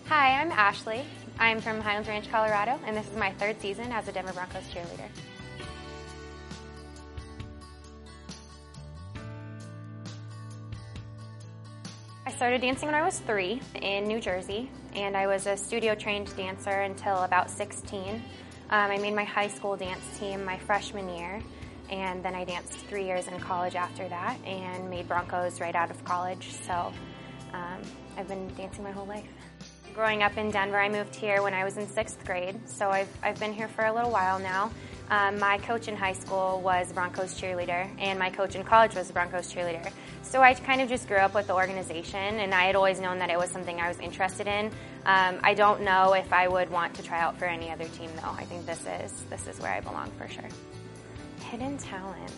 Hi, I'm Ashley. I'm from Highlands Ranch, Colorado, and this is my third season as a Denver Broncos cheerleader. I started dancing when I was 3 in New Jersey, and I was a studio-trained dancer until about 16. I made my high school dance team my freshman year, and then I danced 3 years in college after that and made Broncos right out of college, so I've been dancing my whole life. Growing up in Denver, I moved here when I was in 6th grade, so I've been here for a little while now. My coach in high school was a Broncos cheerleader, and my coach in college was a Broncos cheerleader. So I kind of just grew up with the organization, and I had always known that it was something I was interested in. I don't know if I would want to try out for any other team, though. I think this is where I belong for sure. Hidden talents.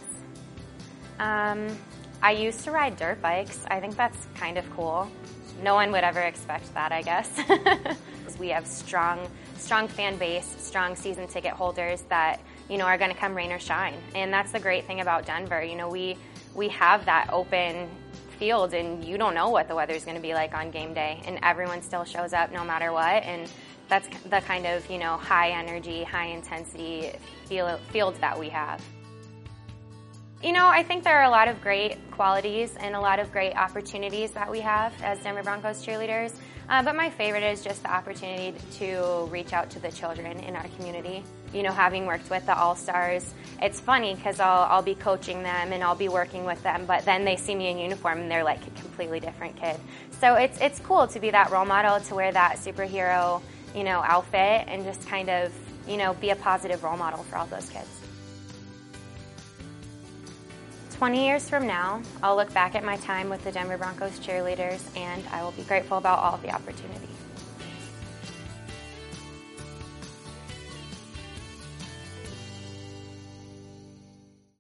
I used to ride dirt bikes. I think that's kind of cool. No one would ever expect that, I guess. We have strong fan base, strong season ticket holders that, are going to come rain or shine. And that's the great thing about Denver. We have that open field, and you don't know what the weather's going to be like on game day, and everyone still shows up no matter what. And that's the kind of, high energy, high intensity field that we have. I think there are a lot of great qualities and a lot of great opportunities that we have as Denver Broncos cheerleaders, but my favorite is just the opportunity to reach out to the children in our community. Having worked with the All-Stars, it's funny because I'll be coaching them and I'll be working with them, but then they see me in uniform and they're like a completely different kid. So it's cool to be that role model, to wear that superhero, outfit, and just kind of, be a positive role model for all those kids. 20 years from now, I'll look back at my time with the Denver Broncos cheerleaders, and I will be grateful about all of the opportunities.